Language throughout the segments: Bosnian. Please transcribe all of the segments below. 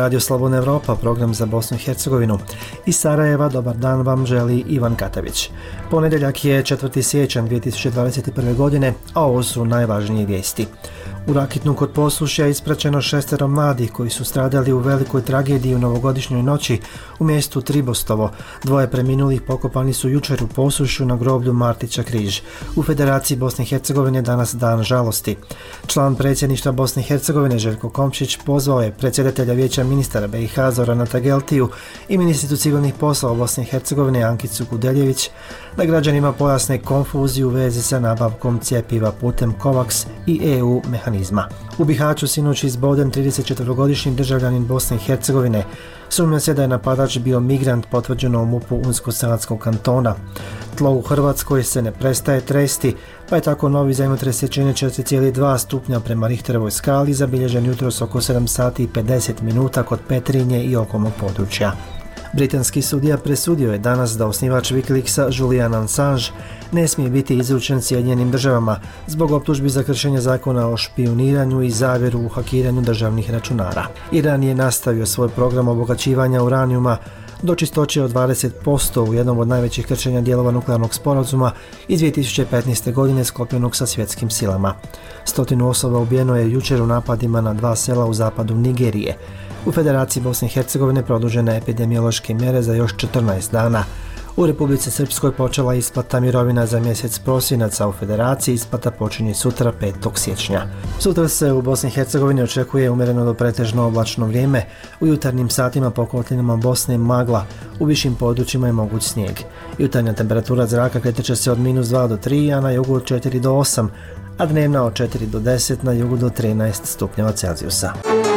Radio Slobodna Evropa, program za Bosnu i Hercegovinu. Iz Sarajeva dobar dan vam želi Ivan Katavić. Ponedjeljak je 4. siječanj 2021. godine, a ovo su najvažnije vijesti. U Rakitnu kod Posušja ispraćeno 6 mladih koji su stradali u velikoj tragediji u novogodišnjoj noći u mjestu Tribostovo. 2 preminulih pokopani su jučer u Posušju na groblju Martića Križ. U Federaciji Bosne i Hercegovine danas dan žalosti. Član predsjedništva Bosne i Hercegovine Željko Komšić pozvao je predsjedatelja Vijeća ministara BiH Zorana Tageltiju i ministricu civilnih poslova Bosne i Hercegovine Ankicu Kudeljević da građanima pojasne konfuziju u vezi sa nabavkom cjepiva putem COVAX i EU mehanizma. U Bihaću sinoć izboden 34-godišnji državljanin Bosne i Hercegovine. Sumnja se da je napadač bio migrant, potvrđeno u MUP-u Unsko-Sanatskog kantona. Tlo u Hrvatskoj se ne prestaje tresti, pa je tako novi zemljotres jačine 4,2 stupnja prema Richterovoj skali zabilježen jutros oko 7 sati i 50 minuta kod Petrinje i okolnog područja. Britanski sudija presudio je danas da osnivač Wikileaksa Julian Assange ne smije biti izručen Sjedinjenim državama zbog optužbi za kršenje zakona o špijuniranju i zavjeru u hakiranju državnih računara. Iran je nastavio svoj program obogaćivanja uranijuma do čistoće od 20% u jednom od najvećih kršenja dijelova nuklearnog sporazuma iz 2015. godine sklopljenog sa svjetskim silama. 100 osoba ubijeno je jučer u napadima na 2 sela u zapadu Nigerije. U Federaciji Bosne i Hercegovine produžene epidemiološke mjere za još 14 dana. U Republici Srpskoj počela isplata mirovina za mjesec prosinac, a u Federaciji isplata počinje sutra 5. siječnja. Sutra se u Bosni i Hercegovini očekuje umjereno do pretežno oblačno vrijeme. U jutarnjim satima po kotlinama Bosne magla, u višim područjima je moguć snijeg. Jutarnja temperatura zraka kretat će se od -2 do 3, a na jugu od 4 do 8, a dnevna od 4 do 10, na jugu do 13 stupnjeva Celzijusa.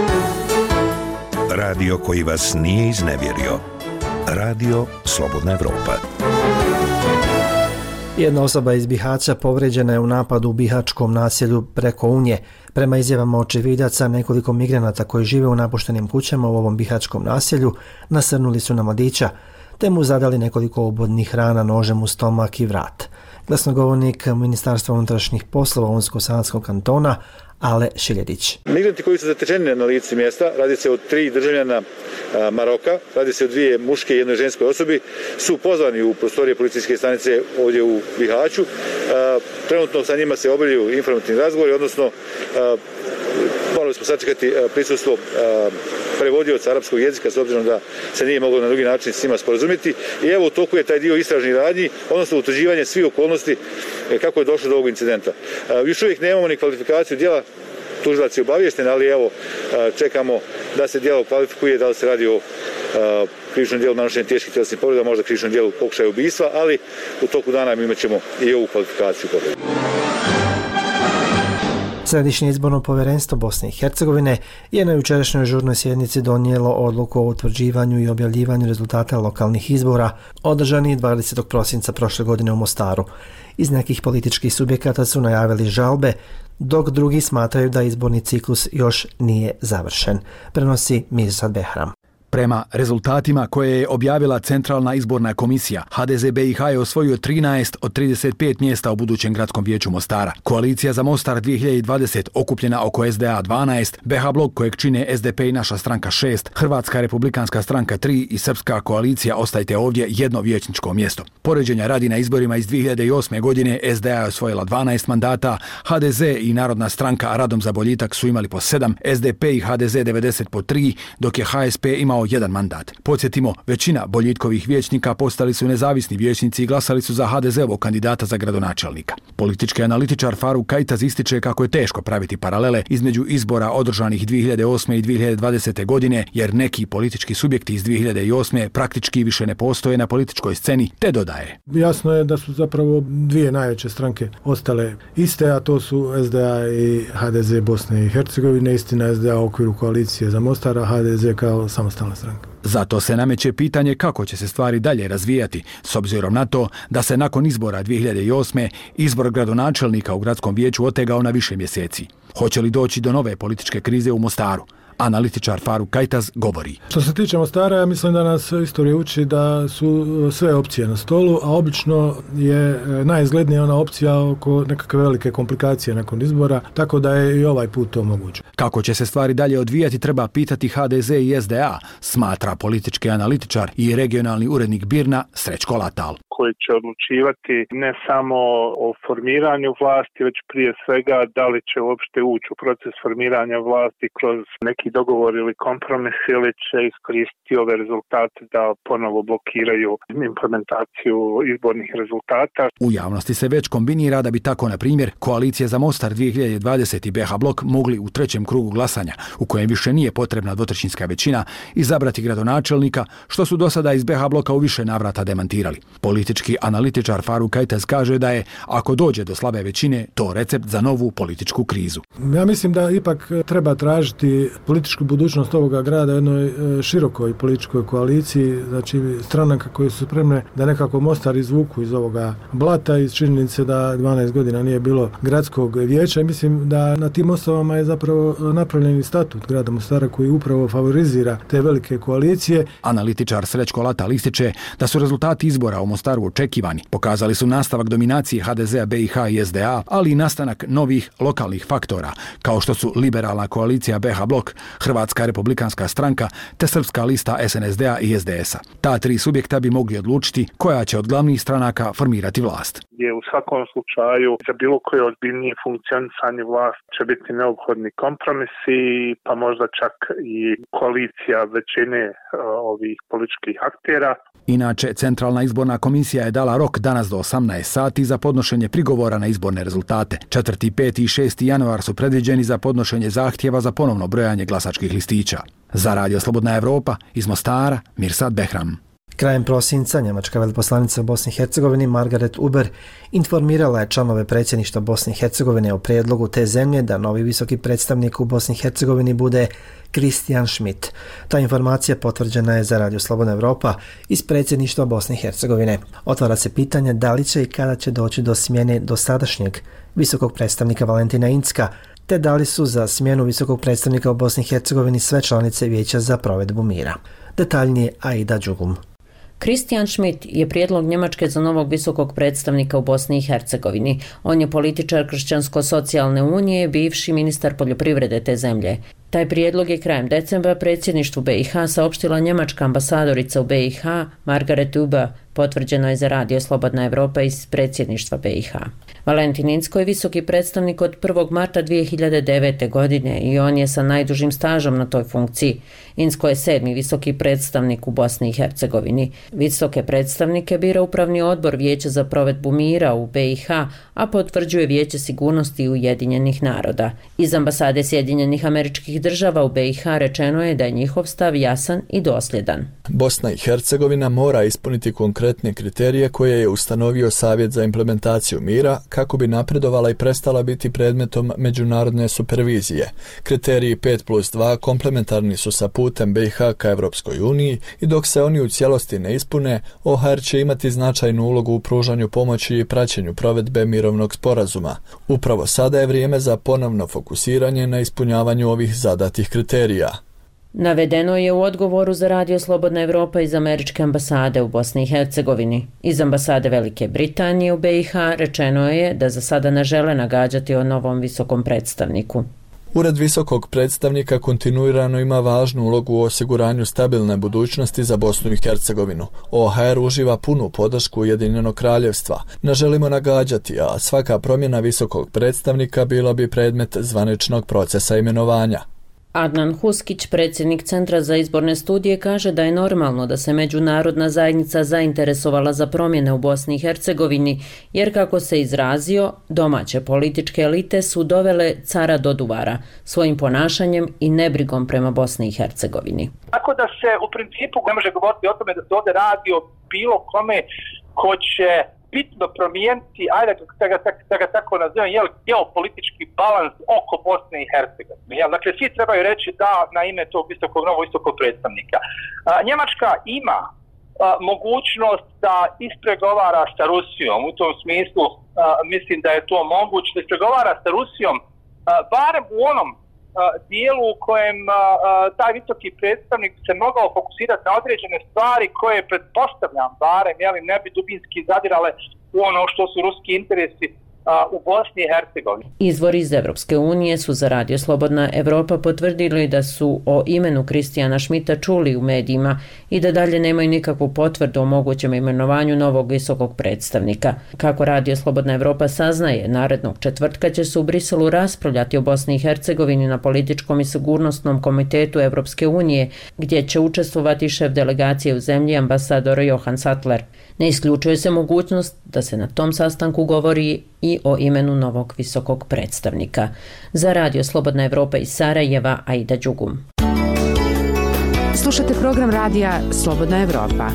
Radio koji vas nije iznevjerio. Radio Slobodna Evropa. Jedna osoba iz Bihaća povrijeđena je u napadu u bihačkom naselju preko Unje. Prema izjavama očevidaca, nekoliko migranata koji žive u napuštenim kućama u ovom bihačkom naselju nasrnuli su na mladića, te mu zadali nekoliko obodnih rana nožem u stomak i vrat. Glasnogovornik Ministarstva unutrašnjih poslova Unsko-Sanatskog kantona Ale Šiljedić. Migranti koji su zatečeni na licu mjesta, radi se o 3 državljana Maroka, radi se o 2 muške i 1 ženskoj osobi, su pozvani u prostorije policijske stanice ovdje u Bihaću. Trenutno sa njima se obavljaju informativni razgovori, odnosno morali smo sačekati prisustvo prevodioca arapskog jezika s obzirom da se nije moglo na drugi način s njima sporazumjeti. I evo u toku je taj dio istražnih radnji, odnosno utvrđivanje svih okolnosti kako je došlo do ovog incidenta. Još uvijek nemamo ni kvalifikaciju djela, tužilac je obaviješten, ali evo čekamo da se djelo kvalifikuje, da li se radi o krivičnom djelu nanošenja teških tjelesnih povreda, možda krivičnom djelu pokušaja ubistva, ali u toku dana mi imat ćemo i ovu kvalifikaciju. Središnje izborno povjerenstvo Bosne i Hercegovine je na jučerašnjoj žurnoj sjednici donijelo odluku o utvrđivanju i objavljivanju rezultata lokalnih izbora održanih 20. prosinca prošle godine u Mostaru. Iz nekih političkih subjekata su najavili žalbe, dok drugi smatraju da izborni ciklus još nije završen. Prenosi Mirsad Behram. Prema rezultatima koje je objavila Centralna izborna komisija, HDZ BiH je osvojio 13 od 35 mjesta u budućem gradskom vijeću Mostara. Koalicija za Mostar 2020 okupljena oko SDA 12, BH blok kojeg čine SDP i naša stranka 6, Hrvatska republikanska stranka 3 i Srpska koalicija Ostajte ovdje 1 vijećničko mjesto. Poređenja radi na izborima iz 2008. godine SDA je osvojila 12 mandata, HDZ i Narodna stranka Radom za boljitak su imali po 7, SDP i HDZ 90 po 3, dok je HSP imao 1 mandat. Podsjetimo, većina boljitkovih vijećnika postali su nezavisni vijećnici i glasali su za HDZ-ovog kandidata za gradonačelnika. Politički analitičar Faruk Kajtaz ističe kako je teško praviti paralele između izbora održanih 2008. i 2020. godine, jer neki politički subjekti iz 2008. praktički više ne postoje na političkoj sceni, te dodaje. Jasno je da su zapravo 2 najveće stranke ostale iste, a to su SDA i HDZ Bosne i Hercegovine. Istina, SDA u okviru koalicije za Mostar, a HDZ kao samostalna stranka. Zato se nameće pitanje kako će se stvari dalje razvijati, s obzirom na to da se nakon izbora 2008. izbor gradonačelnika u gradskom vijeću otegao na više mjeseci. Hoće li doći do nove političke krize u Mostaru? Analitičar Faruk Kajtaz govori. Što se tiče Mostara, ja mislim da nas istorija uči da su sve opcije na stolu, a obično je najizglednija ona opcija oko nekakve velike komplikacije nakon izbora, tako da je i ovaj put to moguće. Kako će se stvari dalje odvijati treba pitati HDZ i SDA, smatra politički analitičar i regionalni urednik BIRN-a Srećko Latal. Koji će odlučivati ne samo o formiranju vlasti, već prije svega da li će uopšte ući u proces formiranja vlasti kroz neki dogovor ili kompromis ili će iskoristiti ove rezultate da ponovo blokiraju implementaciju izbornih rezultata. U javnosti se već kombinira da bi tako, na primjer, koalicija za Mostar 2020 i BiH Blok mogli u trećem krugu glasanja, u kojem više nije potrebna dvotrećinska većina, izabrati gradonačelnika, što su do sada iz BiH Bloka u više navrata demantirali. Politički analitičar Faruk Kajtaz kaže da je, ako dođe do slabe većine, to recept za novu političku krizu. Ja mislim da ipak treba tražiti političku budućnost ovoga grada u jednoj širokoj političkoj koaliciji, znači stranaka koje su spremne da nekako Mostar izvuku iz ovoga blata, iz činjenice da 12 godina nije bilo gradskog vijeća i mislim da na tim osnovama je zapravo napravljen statut grada Mostara koji upravo favorizira te velike koalicije. Analitičar Srećko Latal ističe da su rezultati izbora u Mostaru očekivani. Pokazali su nastavak dominacije HDZ-a, BiH i SDA, ali i nastanak novih lokalnih faktora, kao što su liberalna koalicija BiH Blok, Hrvatska republikanska stranka te srpska lista SNSD-a i SDS-a. Ta tri subjekta bi mogli odlučiti koja će od glavnih stranaka formirati vlast. Gdje u svakom slučaju za bilo koje ozbiljnije funkcionisanje vlasti će biti neophodni kompromisi, pa možda čak i koalicija većine ovih političkih aktera. Inače, Centralna izborna komisija je dala rok danas do 18 sati za podnošenje prigovora na izborne rezultate. 4., 5. i 6. januar su predviđeni za podnošenje zahtjeva za ponovno brojanje glasačkih listića. Za Radio Slobodna Evropa, iz Mostara, Mirsad Behram. Krajem prosinca njemačka veleposlanica u Bosni i Hercegovini Margaret Uber informirala je članove predsjedništva Bosne i Hercegovine o prijedlogu te zemlje da novi visoki predstavnik u Bosni i Hercegovini bude Christian Schmidt. Ta informacija potvrđena je za Radio Slobodna Evropa iz predsjedništva Bosne i Hercegovine. Otvara se pitanje da li će i kada će doći do smjene dosadašnjeg visokog predstavnika Valentina Incka, te da li su za smjenu visokog predstavnika u Bosni i Hercegovini sve članice Vijeća za provedbu mira. Detaljnije Aida Đugum. Christian Schmidt je prijedlog Njemačke za novog visokog predstavnika u Bosni i Hercegovini. On je političar Kršćansko-socijalne unije, bivši ministar poljoprivrede te zemlje. Taj prijedlog je krajem decembra predsjedništvu BiH saopštila njemačka ambasadorica u BiH Margaret Uber, potvrđeno je za Radio Slobodna Evropa iz predsjedništva BiH. Valentin Incko je visoki predstavnik od 1. marta 2009. godine i on je sa najdužim stažom na toj funkciji. Incko je 7. visoki predstavnik u Bosni i Hercegovini. Visoke predstavnike bira Upravni odbor Vijeća za provedbu mira u BiH, a potvrđuje Vijeće sigurnosti Ujedinjenih naroda. Iz ambasade Sjedinjenih Američkih Država u BiH rečeno je da je njihov stav jasan i dosljedan. Bosna i Hercegovina mora ispuniti konkretne kriterije koje je ustanovio Savjet za implementaciju mira kako bi napredovala i prestala biti predmetom međunarodne supervizije. Kriteriji 5+2 komplementarni su sa putem BiH ka Evropskoj uniji i dok se oni u cijelosti ne ispune, OHR će imati značajnu ulogu u pružanju pomoći i praćenju provedbe mirovnog sporazuma. Upravo sada je vrijeme za ponovno fokusiranje na ispunjavanju ovih zadatih kriterija. Navedeno je u odgovoru za Radio Slobodna Evropa iz Američke ambasade u Bosni i Hercegovini. Iz ambasade Velike Britanije u BiH rečeno je da za sada ne žele nagađati o novom visokom predstavniku. Ured visokog predstavnika kontinuirano ima važnu ulogu u osiguranju stabilne budućnosti za Bosnu i Hercegovinu. OHR uživa punu podršku Ujedinjenog kraljevstva. Ne želimo nagađati, a svaka promjena visokog predstavnika bila bi predmet zvaničnog procesa imenovanja. Adnan Huskić, predsjednik Centra za izborne studije, kaže da je normalno da se međunarodna zajednica zainteresovala za promjene u Bosni i Hercegovini, jer kako se izrazio, domaće političke elite su dovele cara do duvara svojim ponašanjem i nebrigom prema Bosni i Hercegovini. Tako da se u principu ne može govoriti o tome da se ovdje radi o bilo kome ko će bitno promijeniti, ajde da ga tako nazivam, geopolitički balans oko Bosne i Hercegovine. Dakle, svi trebaju reći da na ime tog novog visokog predstavnika. Njemačka ima mogućnost da ispregovara sa Rusijom. U tom smislu mislim da je to moguće da ispregovara sa Rusijom barem u onom dijelu u kojem taj visoki predstavnik se mogao fokusirati na određene stvari koje, pretpostavljam barem, ne bi dubinski zadirale u ono što su ruski interesi u Bosni i Hercegovini. Izvori iz Evropske unije su za Radio Slobodna Evropa potvrdili da su o imenu Kristijana Schmidta čuli u medijima i da dalje nemaju nikakvu potvrdu o mogućem imenovanju novog visokog predstavnika. Kako Radio Slobodna Evropa saznaje, narednog četvrtka će se u Briselu raspravljati o Bosni i Hercegovini na političkom i sigurnosnom komitetu Evropske unije, gdje će učestvovati šef delegacije u zemlji ambasador Johan Sattler. Ne isključuje se mogućnost da se na tom sastanku govori i o imenu novog visokog predstavnika. Za Radio Slobodna Evropa iz Sarajeva, Aida Đugum. Slušate program radija Slobodna Evropa.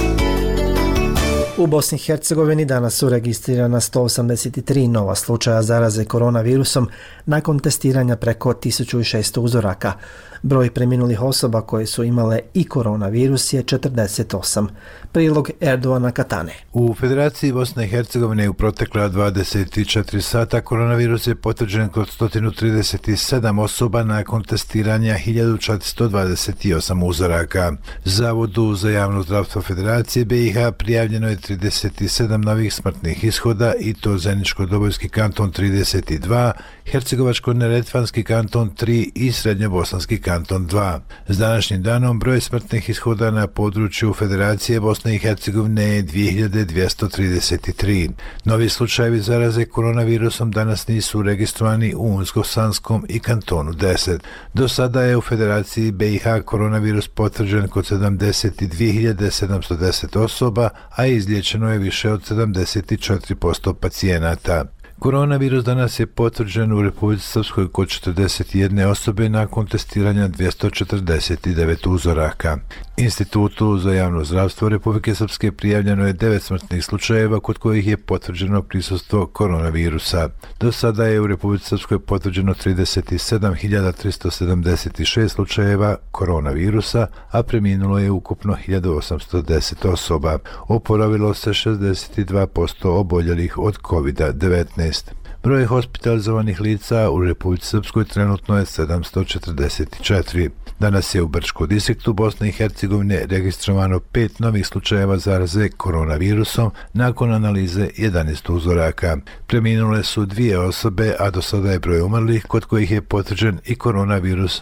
U Bosni i Hercegovini danas su registrirana 183 nova slučaja zaraze koronavirusom nakon testiranja preko 1600 uzoraka. Broj preminulih osoba koje su imale i koronavirus je 48. Prilog Erdoana Katane. U Federaciji Bosne i Hercegovine u protekla 24 sata koronavirus je potvrđen kod 137 osoba nakon testiranja 1428 uzoraka. Zavodu za javno zdravstvo Federacije BiH prijavljeno je 37 novih smrtnih ishoda i to Zeničko-Dobojski kanton 32, Hercegovačko-Neretvanski kanton 3 i Srednjobosanski kanton 2. S današnjim danom broj smrtnih ishoda na području Federacije Bosne i Hercegovine je 2233. Novi slučajevi zaraze koronavirusom danas nisu registrovani u Unsko-Sanskom i kantonu 10. Do sada je u Federaciji BiH koronavirus potvrđen kod 72.710 osoba, a izliječeno je više od 74% pacijenata. Koronavirus danas je potvrđen u Republici Srpskoj kod 41 osobe nakon testiranja 249 uzoraka. Institutu za javno zdravstvo Republike Srpske prijavljeno je 9 smrtnih slučajeva kod kojih je potvrđeno prisustvo koronavirusa. Do sada je u Republici Srpskoj potvrđeno 37.376 slučajeva koronavirusa, a preminulo je ukupno 1810 osoba. Oporavilo se 62% oboljelih od COVID-19. Broj hospitalizovanih lica u Republici Srpskoj trenutno je 744. Danas je u Brčkom distriktu Bosne i Hercegovine registrovano 5 novih slučajeva zaraze koronavirusom nakon analize 11 uzoraka. Preminule su 2 osobe, a do sada je broj umrlih kod kojih je potvrđen i koronavirus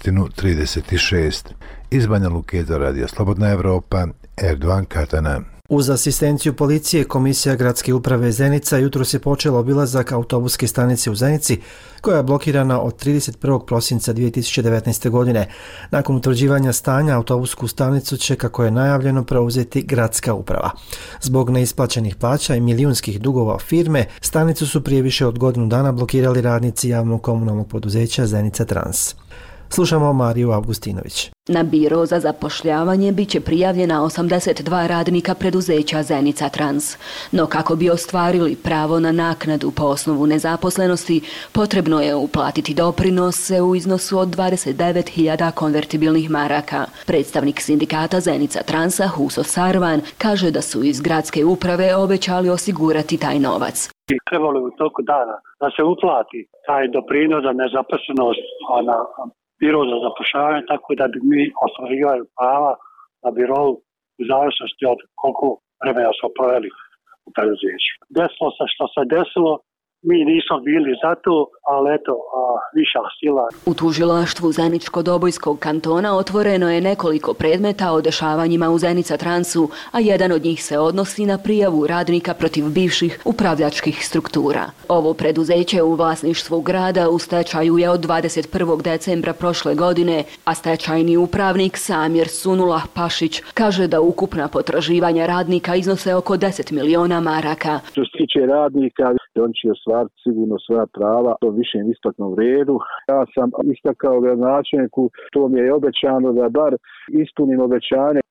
136. Iz Banja Luke za Radio Slobodna Evropa, Erdoan Katana. Uz asistenciju policije, Komisija gradske uprave Zenica jutros je počela obilazak autobuske stanice u Zenici, koja je blokirana od 31. prosinca 2019. godine. Nakon utvrđivanja stanja, autobusku stanicu će, kako je najavljeno, preuzeti gradska uprava. Zbog neisplaćenih plaća i milijunskih dugova firme, stanicu su prije više od godinu dana blokirali radnici javnog komunalnog poduzeća Zenica Trans. Slušamo Mariju Augustinović. Na biro za zapošljavanje bit će prijavljena 82 radnika preduzeća Zenica Trans. No kako bi ostvarili pravo na naknadu po osnovu nezaposlenosti, potrebno je uplatiti doprinose u iznosu od 29.000 konvertibilnih maraka. Predstavnik sindikata Zenica Transa, Huso Sarvan, kaže da su iz gradske uprave obećali osigurati taj novac. Trebalo u toku dana da se uplati taj doprinos za nezaposlenost na biro za zapošljavanje, tako da bi mi ostvarivali prava na birovu u zavisnosti od koliko vremena smo proveli u preduzeću. Desilo se što se desilo, mi nismo bili za to, ali eto, viša sila. U tužilaštvu Zeničko-Dobojskog kantona otvoreno je nekoliko predmeta o dešavanjima u Zenica Transu, a jedan od njih se odnosi na prijavu radnika protiv bivših upravljačkih struktura. Ovo preduzeće u vlasništvu grada u stečaju je od 21. decembra prošle godine, a stečajni upravnik Samir Sunullah Pašić kaže da ukupna potraživanja radnika iznose oko 10 miliona maraka. Što se tiče radnika, on će ostvariti sigurno svoja prava u višem isplatnom redu. Ja sam istakao gradonačelniku, to mi je obećano da bar ispunim obećanje.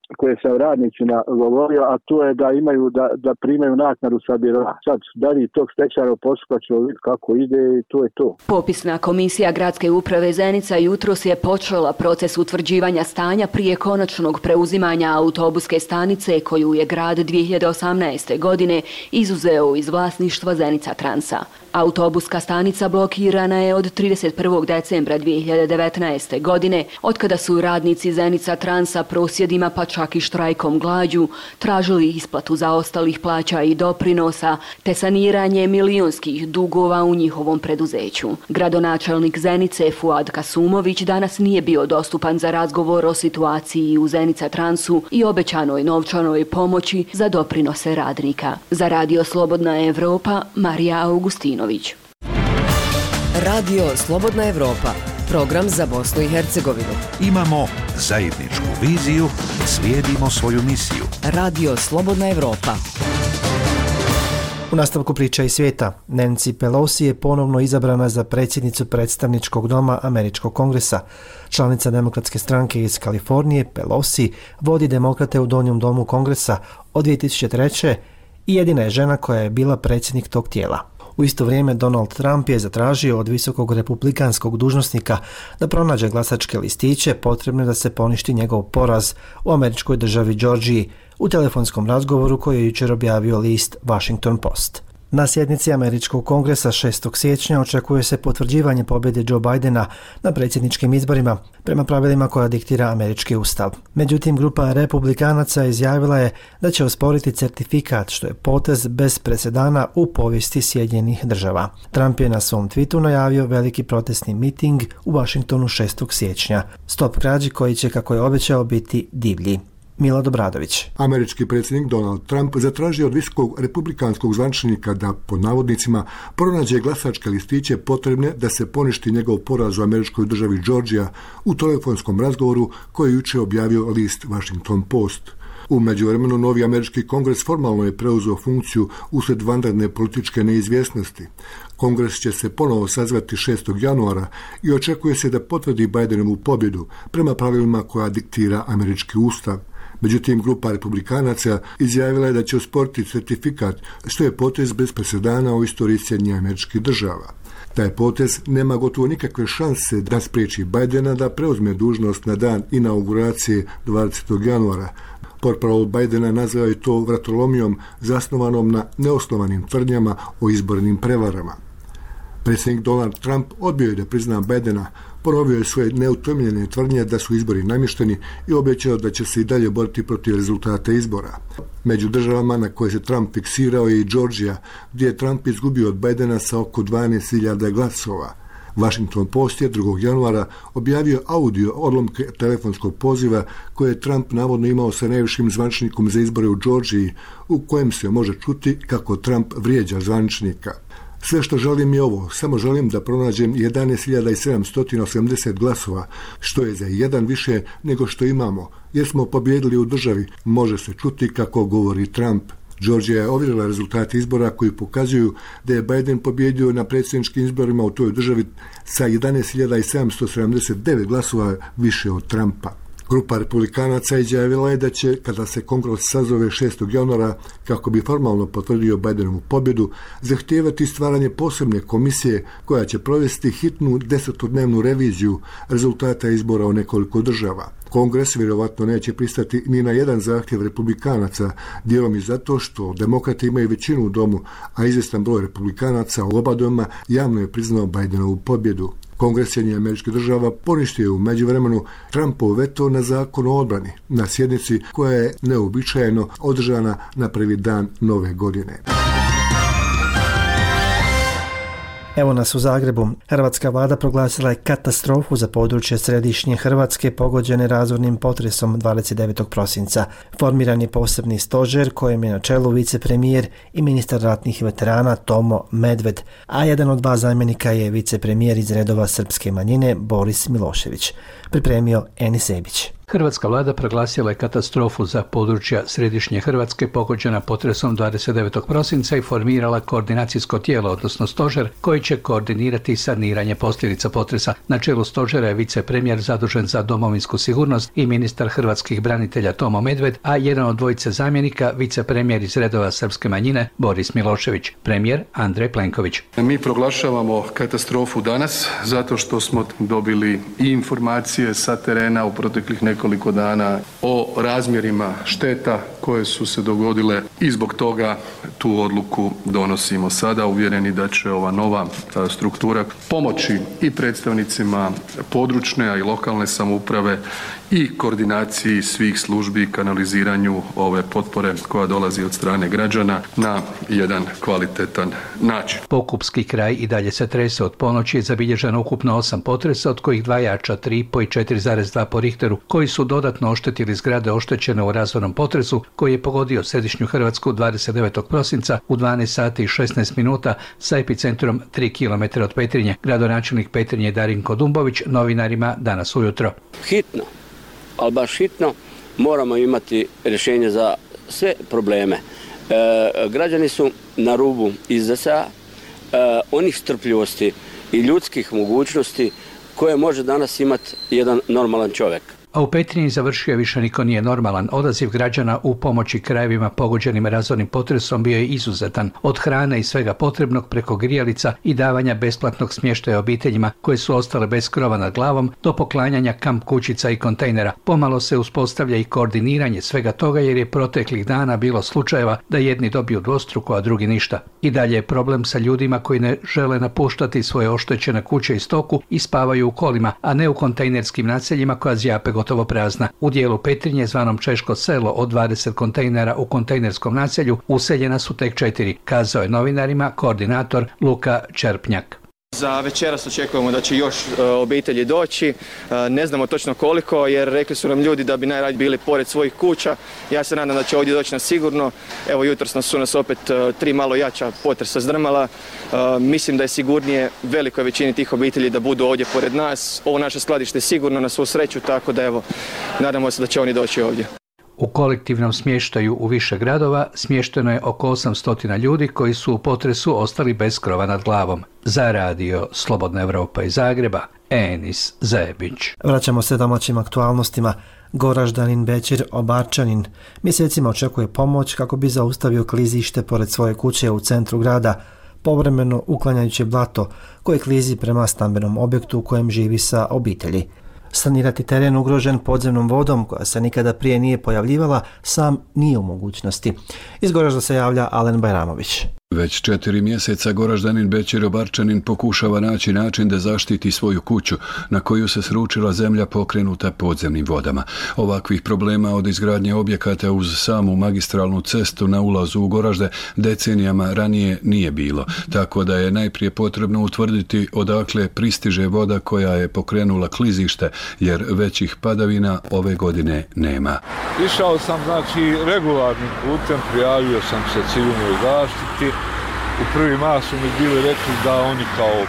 koje sam radnicima govorio, a to je da imaju da primaju naknadu sa biroa. Sad, dalje tog stečajnog postupka ćemo vidjeti kako ide i to je to. Popisna komisija Gradske uprave Zenica jutros je počela proces utvrđivanja stanja prije konačnog preuzimanja autobuske stanice koju je grad 2018. godine izuzeo iz vlasništva Zenica Transa. Autobuska stanica blokirana je od 31. decembra 2019. godine, otkada su radnici Zenica Transa prosvjedima pa čak i štrajkom glađu tražili isplatu zaostalih plaća i doprinosa te saniranje milionskih dugova u njihovom preduzeću. Gradonačelnik Zenice Fuad Kasumović danas nije bio dostupan za razgovor o situaciji u Zenica Transu i obećanoj novčanoj pomoći za doprinose radnika. Za Radio Slobodna Evropa, Marija Augustinović. Radio Slobodna Evropa, program za Bosnu i Hercegovinu. Imamo zajedničku viziju, slijedimo svoju misiju. Radio Slobodna Evropa. U nastavku priča iz svijeta, Nancy Pelosi je ponovno izabrana za predsjednicu predstavničkog doma Američkog kongresa. Članica Demokratske stranke iz Kalifornije, Pelosi vodi demokrate u donjem domu kongresa od 2003. i jedina je žena koja je bila predsjednik tog tijela. U isto vrijeme Donald Trump je zatražio od visokog republikanskog dužnosnika da pronađe glasačke listiće potrebne da se poništi njegov poraz u američkoj državi Georgiji u telefonskom razgovoru koji je jučer objavio list Washington Post. Na sjednici Američkog kongresa 6. siječnja očekuje se potvrđivanje pobjede Joe Bidena na predsjedničkim izborima prema pravilima koja diktira američki ustav. Međutim, grupa republikanaca izjavila je da će osporiti certifikat, što je potez bez presedana u povijesti Sjedinjenih država. Trump je na svom tweetu najavio veliki protestni miting u Washingtonu 6. siječnja. Stop krađi koji će, kako je obećao, biti divlji. Milo Dobradović. Američki predsjednik Donald Trump zatražio od visokog republikanskog zvaničnika da, pod navodnicima, pronađe glasačke listiće potrebne da se poništi njegov poraz u američkoj državi Georgija u telefonskom razgovoru koji je jučer objavio list Washington Post. U međuvremenu novi američki kongres formalno je preuzeo funkciju uslijed vanredne političke neizvjesnosti. Kongres će se ponovo sazvati 6. januara i očekuje se da potvrdi Bidenovu pobjedu prema pravilima koja diktira američki ustav. Međutim, grupa republikanaca izjavila je da će osporiti certifikat, što je potez bez presedana u istoriji Sjedinjenih Američkih Država. Taj potez nema gotovo nikakve šanse da spriječi Bidena da preuzme dužnost na dan inauguracije 20. januara. Portparol Bidena nazvao je to vratolomijom zasnovanom na neosnovanim tvrdnjama o izbornim prevarama. Predsjednik Donald Trump odbio je da prizna Bidena, ponovio je svoje neutemeljene tvrdnje da su izbori namješteni i obećao da će se i dalje boriti protiv rezultata izbora. Među državama na koje se Trump fiksirao je i Georgija, gdje je Trump izgubio od Bidena sa oko 12.000 glasova. Washington Post je 2. januara objavio audio odlomke telefonskog poziva koje je Trump navodno imao sa najvišim zvaničnikom za izbore u Georgiji, u kojem se može čuti kako Trump vrijeđa zvaničnika. Sve što želim je ovo, samo želim da pronađem 11.780 glasova, što je za jedan više nego što imamo, jer smo pobjedili u državi, može se čuti kako govori Trump. Georgija je ovjerila rezultate izbora koji pokazuju da je Biden pobjedio na predsjedničkim izborima u toj državi sa 11.779 glasova više od Trumpa. Grupa republikanaca izjavila je da će, kada se kongres sazove 6. januara, kako bi formalno potvrdio Bidenovu pobjedu, zahtijevati stvaranje posebne komisije koja će provesti hitnu 10-dnevnu reviziju rezultata izbora u nekoliko država. Kongres vjerovatno neće pristati ni na jedan zahtjev republikanaca, dijelom i zato što demokrati imaju većinu u domu, a izvjestan broj republikanaca u oba doma javno je priznao Bidenovu pobjedu. Kongres Sjedinjenih Američkih Država poništio je u međuvremenu Trumpov veto na zakon o odbrani na sjednici koja je neuobičajeno održana na prvi dan nove godine. Evo nas u Zagrebu. Hrvatska vlada proglasila je katastrofu za područje središnje Hrvatske pogođene razornim potresom 29. prosinca. Formiran je posebni stožer kojem je na čelu vicepremijer i ministar ratnih veterana Tomo Medved, a jedan od dva zamjenika je vicepremijer iz redova srpske manjine Boris Milošević. Pripremio Enis Ebić. Hrvatska vlada proglasila je katastrofu za područja središnje Hrvatske pogođena potresom 29. prosinca i formirala koordinacijsko tijelo, odnosno stožer, koji će koordinirati saniranje posljedica potresa. Na čelu stožera je vicepremijer zadužen za domovinsku sigurnost i ministar hrvatskih branitelja Tomo Medved, a jedan od dvojice zamjenika vicepremijer iz redova srpske manjine Boris Milošević, premijer Andrej Plenković. Mi proglašavamo katastrofu danas zato što smo dobili i informacije sa terena u proteklih nekoliko dana o razmjerima šteta koje su se dogodile i zbog toga tu odluku donosimo sada, uvjereni da će ova nova struktura pomoći i predstavnicima područne, a i lokalne samouprave i koordinaciji svih službi i kanaliziranju ove potpore koja dolazi od strane građana na jedan kvalitetan način. Pokupski kraj i dalje se trese. Od ponoći je zabilježeno ukupno 8 potresa, od kojih 2 jača, 3,5 i 4,2 po Richteru, koji su dodatno oštetili zgrade oštećene u razornom potresu koji je pogodio središnju Hrvatsku 29. prosinca u 12 sati i 16 minuta sa epicentrom 3 km od Petrinje. Gradonačelnik Petrinje Darinko Dumbović novinarima danas ujutro. Hitno, ali baš hitno, moramo imati rješenje za sve probleme. Građani su na rubu izdasaja, onih strpljivosti i ljudskih mogućnosti koje može danas imati jedan normalan čovjek. A u Petrinji završio više niko nije normalan. Odaziv građana u pomoći krajevima pogođenim razornim potresom bio je izuzetan. Od hrane i svega potrebnog preko grijalica i davanja besplatnog smještaja obiteljima koje su ostale bez krova nad glavom do poklanjanja kamp kućica i kontejnera. Pomalo se uspostavlja i koordiniranje svega toga jer je proteklih dana bilo slučajeva da jedni dobiju dvostruko, a drugi ništa. I dalje je problem sa ljudima koji ne žele napuštati svoje oštećene kuće i stoku i spavaju u kolima, a ne u kontejnerskim naseljima koja zjape gotovo prazna. U dijelu Petrinje zvanom Češko selo od 20 kontejnera u kontejnerskom naselju useljena su tek 4, kazao je novinarima koordinator Luka Čerpnjak. Za večeras očekujemo da će još obitelji doći, ne znamo točno koliko jer rekli su nam ljudi da bi najradije bili pored svojih kuća. Ja se nadam da će ovdje doći na sigurno. Evo jutros su nas opet 3 malo jača potresa zdrmala. Mislim da je sigurnije velikoj većini tih obitelji da budu ovdje pored nas. Ovo naše skladište je sigurno na svu sreću, tako da evo, nadamo se da će oni doći ovdje. U kolektivnom smještaju u više gradova smješteno je oko 800 ljudi koji su u potresu ostali bez krova nad glavom. Za radio Slobodna Evropa iz Zagreba, Enis Zebić. Vraćamo se domaćim aktualnostima. Goraždanin Bećir Obarčanin mjesecima očekuje pomoć kako bi zaustavio klizište pored svoje kuće u centru grada, povremeno uklanjajući blato koje klizi prema stambenom objektu u kojem živi sa obitelji. Sanirati teren ugrožen podzemnom vodom koja se nikada prije nije pojavljivala sam nije u mogućnosti. Iz Goražda se javlja Alen Bajramović. Već 4 mjeseca Goraždanin Bećir Obarčanin pokušava naći način da zaštiti svoju kuću na koju se sručila zemlja pokrenuta podzemnim vodama. Ovakvih problema od izgradnje objekata uz samu magistralnu cestu na ulazu u Goražde decenijama ranije nije bilo, tako da je najprije potrebno utvrditi odakle pristiže voda koja je pokrenula klizište, jer većih padavina ove godine nema. Išao sam regularnim putem, prijavio sam se civilnoj zaštiti. U prvi mah su mi bili rekli da oni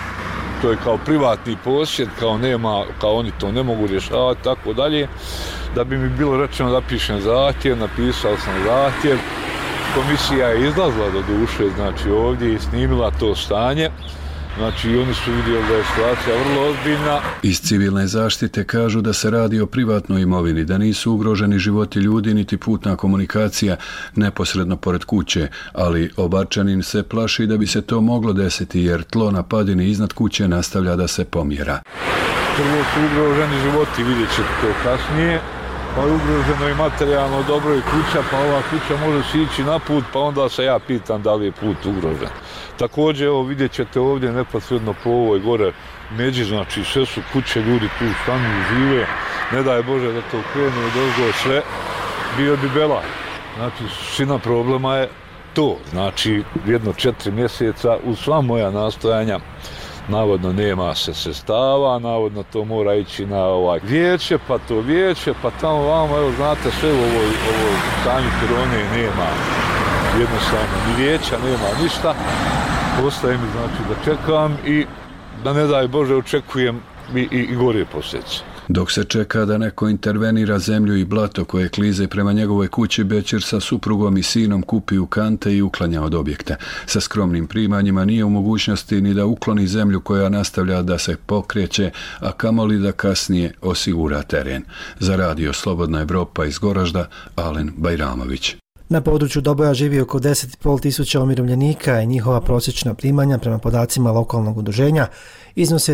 to je kao privatni posjed, kao oni to ne mogu rješavati, tako dalje. Da bi mi bilo rečeno da pišem zahtjev, napisao sam zahtjev. Komisija je izlazila do duše, ovdje i snimila to stanje. Oni su vidjeli da je situacija vrlo ozbiljna. Iz civilne zaštite kažu da se radi o privatnoj imovini, da nisu ugroženi životi ljudi niti putna komunikacija neposredno pored kuće, ali Obarčanin se plaši da bi se to moglo desiti jer tlo na padini iznad kuće nastavlja da se pomjera. Prvo su ugroženi životi, vidjet ćete to kasnije. Pa je ugroženo i materijalno dobro i kuća, pa ova kuća može se ići na put, pa onda se ja pitam da li je put ugrožen. Također, evo vidjet ćete ovdje neposredno po ovoj gore međi, sve su kuće, ljudi tu stanuju, žive, ne daj Bože da to krene i dozgo sve, bio bi belaj. Suština problema je to, jedno 4 mjeseca uz sva moja nastojanja, navodno nema se sredstava, navodno to mora ići na vijeće, pa tamo vamo, evo znate sve u ovoj stanju korone nema jednostavno ni vijeća, nema ništa. Ostaje mi da čekam i da ne daj Bože očekujem i gore posljedice. Dok se čeka da neko intervenira zemlju i blato koje klize prema njegovoj kući, Bećir sa suprugom i sinom kupi u kante i uklanja od objekta. Sa skromnim primanjima nije u mogućnosti ni da ukloni zemlju koja nastavlja da se pokreće, a kamoli da kasnije osigura teren. Za Radio Slobodna Evropa iz Goražda, Alen Bajramović. Na području Doboja živi oko 10,5 tisuća umirovljenika i njihova prosječna primanja prema podacima lokalnog udruženja iznose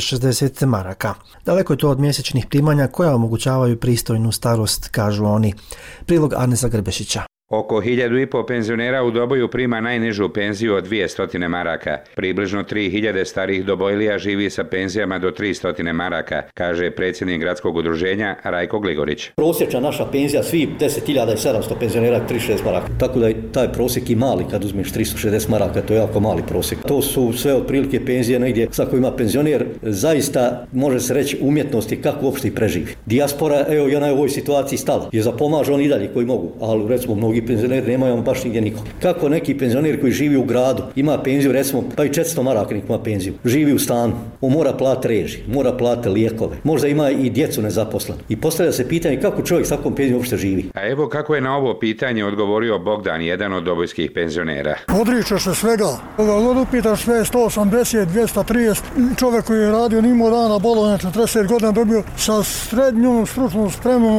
360 maraka. Daleko je to od mjesečnih primanja koja omogućavaju pristojnu starost, kažu oni. Prilog Arneza Grbešića. Oko 1.500 penzionera u Doboju prima najnižu penziju od 200 maraka. Približno 3.000 starih Dobojlija živi sa penzijama do 300 maraka, kaže predsjednik gradskog udruženja Rajko Gligorić. Prosječna naša penzija svih 10.700 penzionera 36 maraka. Tako da je taj prosjek i mali kad uzmeš 360 maraka, to je jako mali prosjek. To su sve otprilike penzije negdje, svako ima penzioner, zaista može se reći umjetnosti kako uopšte preživi. Dijaspora, evo i ona je u ovoj situaciji stala, je zapomaže oni dalje koji mogu, ali recimo mnogi penzioneri nemaju baš nigdje niko. Kako neki penzioner koji živi u gradu ima penziju, recimo, pa i 400 maraka ima penziju, živi u stanu, on mora platiti režije, mora platiti lijekove, možda ima i djecu nezaposlenu. I postavlja se pitanje kako čovjek s takvom penzijom uopšte živi. A evo kako je na ovo pitanje odgovorio Bogdan, jedan od dobojskih penzionera. Odričeš se svega. God upitaš sve 180, 230, čovjek koji je radio nimo dana bolovanja 40 godina dobio sa srednjom stručnom spremom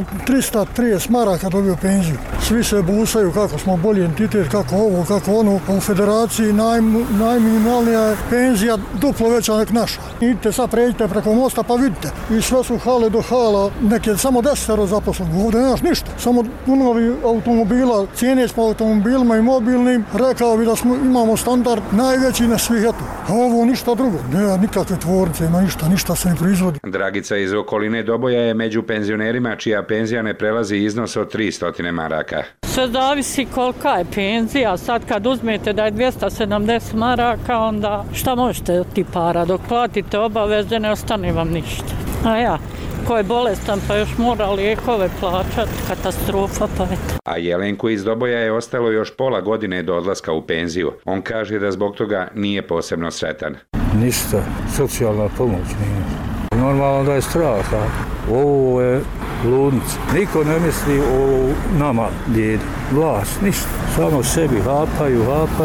330 maraka dobio penziju. Svi se busaju kako smo bolji entitet, kako ovo, kako ono. U federaciji najminimalnija je penzija duplo veća nek naša. Idite sad, pređite preko mosta pa vidite. I sve su hale do hala, neke samo 10 zaposleni. Ovdje nemaš ništa. Samo punovi automobila, cijene smo automobilima i mobilnim. Rekao bi da imamo standard najveći na svijetu. A ovo ništa drugo. Nema nikakve tvornice, ima ništa se ne proizvodi. Dragica iz okoline Doboja je među penzionerima čija penzija ne prelazi iznos od 300 maraka. Sve zavisi kolika je penzija. Sad kad uzmete da je 270 maraka, onda šta možete od ti para? Dok platite obaveze ne ostane vam ništa. A ja, ko je bolestan pa još mora lijekove plaćati, katastrofa pa je. A Jelenku iz Doboja je ostalo još pola godine do odlaska u penziju. On kaže da zbog toga nije posebno sretan. Ništa, socijalna pomoć nije. Normalno da je strah, ovo je ludnica. Niko ne misli o nama, djedi. Vlast, ništa. Samo sebi hapaju.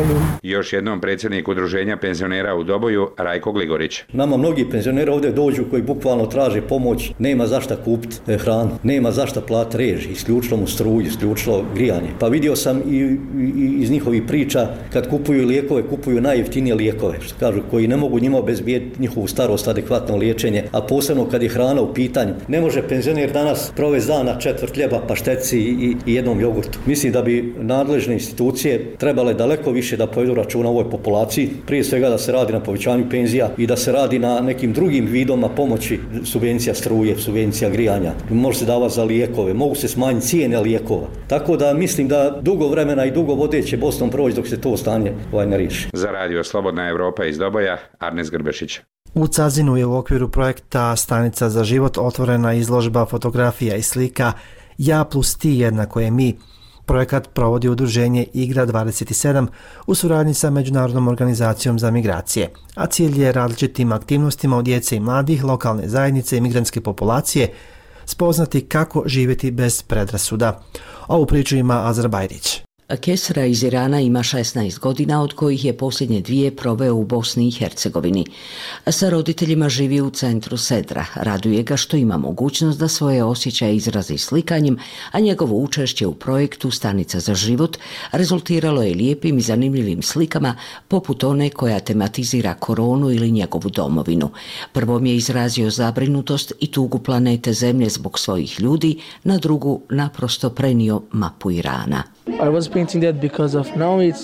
Još jednom predsjednik udruženja penzionera u Doboju, Rajko Gligorić. Nama mnogi penzioneri ovdje dođu koji bukvalno traže pomoć, nema zašta kupiti hranu, nema zašta platiti režije, isključilo mu struju, isključilo grijanje. Pa vidio sam i iz njihovih priča, kad kupuju lijekove, kupuju najjeftinije lijekove, što kažu, koji ne mogu njima obezbijeti njihovu starost, adekvatno liječenje, a posebno kad je hrana u pitanju. Ne može penzioner danas provesti dan na četvrt hljeba, pašteci i jednom jogurtu. Mislim da bi nadležne institucije trebale daleko više da povedu računa o ovoj populaciji, prije svega da se radi na povećanju penzija i da se radi na nekim drugim vidoma pomoći, subvencija struje, subvencija grijanja, može se davati za lijekove, mogu se smanjiti cijene lijekova. Tako da mislim da dugo vremena i dugo vode će Bosnom proći dok se to stanje ne riješi. Za Radio Slobodna Evropa iz Doboja, Arnes Grbešić. U Cazinu je u okviru projekta Stanica za život otvorena izložba fotografija i slika Ja plus ti jednako je mi. Projekat provodi udruženje Igra 27 u suradnji sa Međunarodnom organizacijom za migracije, a cilj je različitim aktivnostima od djece i mladih, lokalne zajednice i migrantske populacije spoznati kako živjeti bez predrasuda. Ovu priču ima Azar Bajrić. Kesra iz Irana ima 16 godina, od kojih je posljednje 2 proveo u Bosni i Hercegovini. Sa roditeljima živi u centru Sedra. Raduje ga što ima mogućnost da svoje osjećaje izrazi slikanjem, a njegovo učešće u projektu Stanica za život rezultiralo je lijepim i zanimljivim slikama, poput one koja tematizira koronu ili njegovu domovinu. Prvom je izrazio zabrinutost i tugu planete Zemlje zbog svojih ljudi, na drugu naprosto prenio mapu Irana. I was painting that because of now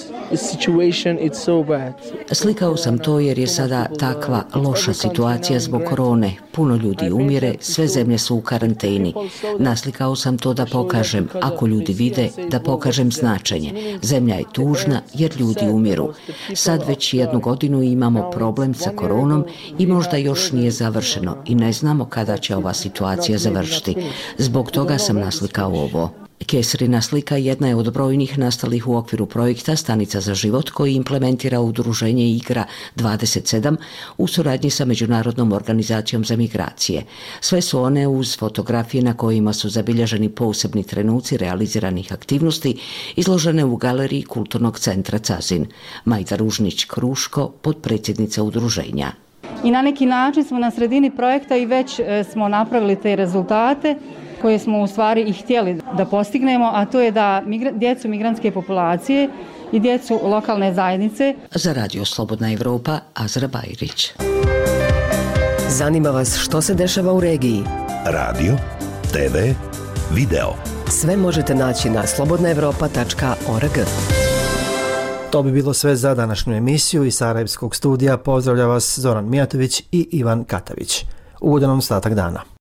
it's so bad. Slikao sam to jer je sada takva loša situacija zbog korone. Puno ljudi umire, sve zemlje su u karanteni. Naslikao sam to da pokažem, ako ljudi vide, da pokažem značenje. Zemlja je tužna jer ljudi umiru. Sad već 1 godinu imamo problem sa koronom i možda još nije završeno i ne znamo kada će ova situacija završiti. Zbog toga sam naslikao ovo. Kesrina slika jedna je od brojnih nastalih u okviru projekta Stanica za život koji implementira udruženje Igra 27 u suradnji sa Međunarodnom organizacijom za migracije. Sve su one uz fotografije na kojima su zabilježeni posebni trenuci realiziranih aktivnosti izložene u galeriji Kulturnog centra Cazin. Majda Ružnić-Kruško, potpredsjednica udruženja. I na neki način smo na sredini projekta i već smo napravili te rezultate koje smo u stvari i htjeli da postignemo, a to je da djecu migrantske populacije i djecu lokalne zajednice. Za Radio Slobodna Evropa, Azra Bajrić. Zanima vas što se dešava u regiji? Radio, TV, video. Sve možete naći na slobodnaevropa.org. To bi bilo sve za današnju emisiju. Iz Sarajevskog studija pozdravlja vas Zoran Mijatović i Ivan Katavić. Ugodan ostatak dana.